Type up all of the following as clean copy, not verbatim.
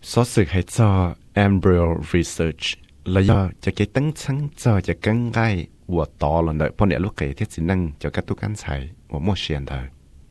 số sự hay cho embryo research là do cho cái tấn sáng cho căng gai của to lần đợi bọn địa lúc kể thiết sinh năng cho các tu can xài của một xuyên đời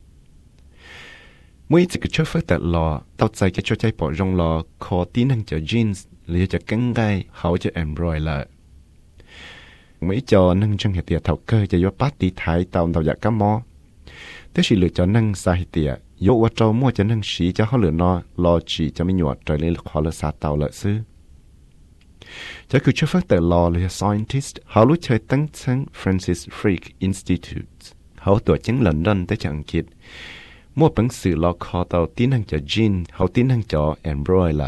mỗi chỉ cái chỗ phức tạp lò tạo ra cái chỗ chạy bỏ rong lò khó tí năng cho genes là cho căng gai hậu cho embryo là mấy cho năng trong hệ tiệt thảo cơ cho bát tí thái tạo dạ cá mò thế chỉ lựa cho năng sai tiệt dẫuว่าเรามั่วจะนั่งสีจะเขาเหลือนอรอจีจะไม่หยวดใจเลยขอเลยซาเตาเลยซื้อจะคือช่วยฟังแต่รอเลย scientist เขารู้ใช้ตั้งชั้น Francis Crick Institute เขาตัวจังลอนดอนได้จากอังกฤษมั่วปังสื่อรอคอเตาตีนั่งจะจีนเขาตีนั่งจอ embryo ละ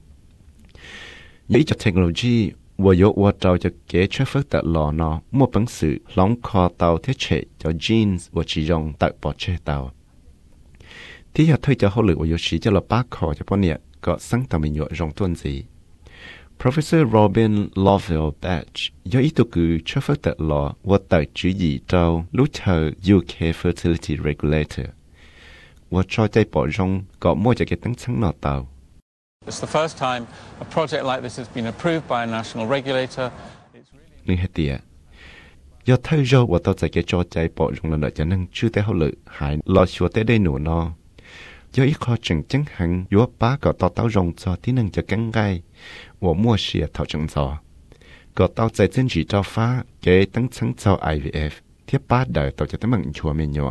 ยี่จะเทคโนโลยีว่าโยว่าเราจะเก๋ช่วยฟังแต่รอนอมั่วปังสื่อล้องคอเตาเทเชจะจีนว่าจียองตัดปอดเชเตาที่อยากเธอจะเขาหรือว่าโยชิจะเราป้าคอจะพอเนี่ยก็สังตามิญญารองต้นสี Professor Robin Lovell Batch ย่อยตัวคือช่วยฝึกแต่หล่อว่าแต่จุยเจ้ารู้เธอ UK Fertility Regulator ว่าชอใจปอจงก็มั่วจะเก็บตั้งชั้นนอเตา It's the first time a project like this has been approved by a national regulator. นี่เหตุยอดเธอเราว่าตัวใจเก็บจอใจปอจงแล้วเดี๋ยวจะนั่งชื่อแต่เขาหรือหายรอชัวแต่ได้หนูนอdo ít khó chừng chẳng hẳn yếu bá có tao tao rong cho tí năng cho căng gai của mua xìa thảo chẳng gió có tao chạy chân chỉ cho phá kế tăng sáng cho IVF thiết bá đời tao cho tới mạng chùa mình nhỏ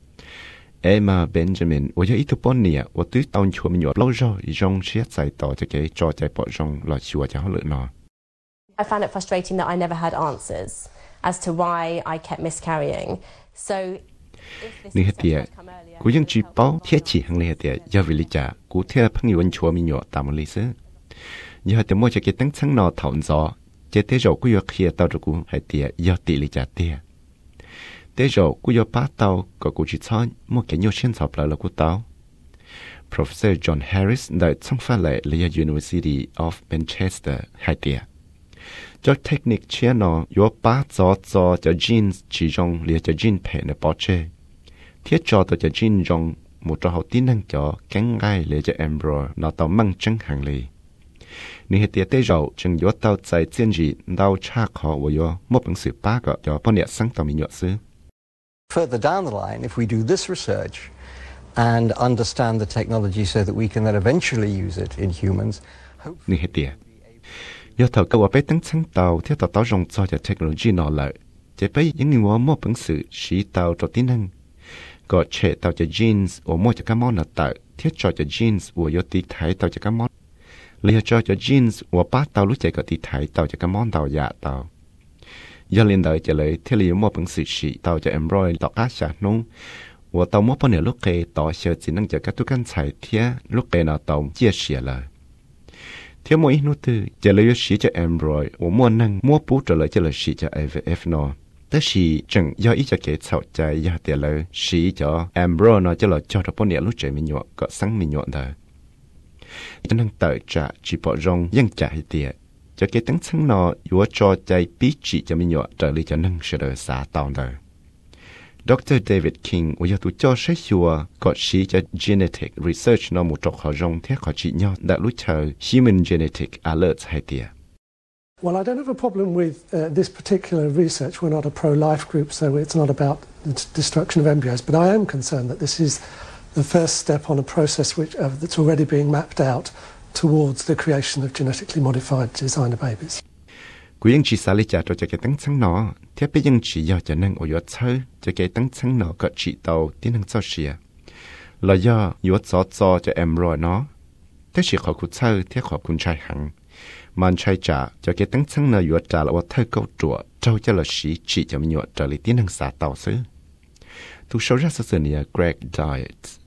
Emma Benjamin của ít tu bốn nè của tứ tao chùa mình nhỏ lâu rồi rong xìa chạy tao cho kế cho chạy bỏ rong là chùa cho họ lựa nó I found it frustrating that I never had answers as to why I kept miscarrying so นี่เหตุกูยังจีบเที่ยจีหังเลยเหตุยาวิลิจ่ากูเที่ยพังยวนชัวมีหยอตามลิซึยาแต่มั่วจะเกิดตั้งชั้นนอถอนจอเจเตจกูยาเคลียตาวกูเหตุยาติลิจ่าเตียเตจกูยาป้าตาวก็กูจีช้อนมั่วแกโยเช่นสอบแล้วกูตาว Professor John Harris ได้ช่างฟ้าเลยเลีย University of Manchester เหตุจากเทคนิคเชียนอยาป้าจอจะ genes จีจงเลียจะ gene เพนในปอเช่thiết cho tôi cho chín rong một trò học tín năng cho cánh gai để cho embryo nó tao mang chân hàng lì. Nếu hệ tiết tế rồi chừng yếu tao chạy chiến dị đau cha khó và yếu một bằng sự bác ở cho bọn địa sáng tao mình nhọ xứ. Further down the line, if we do this research and understand the technology so that we can then eventually use it in humans. Nếu hệ tiết yếu tao câu bé tăng sáng tao thiết tao rong cho technology nó lại chỉ bé những người một bằng sự sĩ tao cho tín năngก็เชตเอาจะ genes ว่ามั่วจะก้ามอนน่ะแต่เทียบจอจะ genes ว่ายตีไทยเตาจะก้ามอนเลยจอจะ genes ว่าป้าเตารู้ใจก็ตีไทยเตาจะก้ามอนเตายาเตายาเรียนได้จะเลยเที่ยวเลยมั่วเป็นสื่อสีเตาจะ embryo ต่อก้าฉานุ่งว่าเตามั่วปนเหนือลูกเกต่อเชื่อจีนั่งจะกัดทุกันใส่เทียลูกเกน่ะเตาเจียเสียเลยเที่ยวมั่วอีนู้ตือจะเลยสีจะ embryo ว่ามั่วนั่งมั่วปุ๊จะเลยจะเลยสีจะ IVF เนาะแต่สีจังย่ออีจะเกิดเฉาใจยาเดียวเลยสีจะแอมโบรนจะหลอดจอดปนเนี่ยรู้ใจมีหยวกก็สังมีหยวกเด้อจะนั่งเตยจะจีบรงยังจะให้เดียจะเกิดตั้งสังนออยู่จอใจปีจีจะมีหยวกจะเลยจะนั่งเสดอสาตอนเด้อDr. David King ว่าอยู่ตัวจอใช้ชัวก็สีจะ genetic research นอหมู่จอขอรงเที่ยขอจีหยวกได้รู้เชิง human genetic alert ให้เดีย Well, I don't have a problem with this particular research. We're not a pro-life group, so it's not about the destruction of embryos. But I am concerned that this is the first step on a process that's already being mapped out towards the creation of genetically modified designer babies. กูยังชีสาลิจ่าตัวจะเกิดตั้งชั้นหนอเทียบไปยังชียอจะนั่งอวยเชยจะเกิดตั้งชั้นหนอก็ชีเตาที่นั่งเจ้าเชียแล้วย่อยอจอจะแอมรอยเนาะแต่ชีขอคุณเชยเทียขอบคุณชายหังมันใช่จ่าจะเกิดตั้งชั้นเนยอยู่จ่าแล้วว่าเธอก็จั่วเจ้าจะละสีจีจะมีหยวดจะเลยที่นั่งสาเตาซื้อทุกโซราสเนีย Greg Diet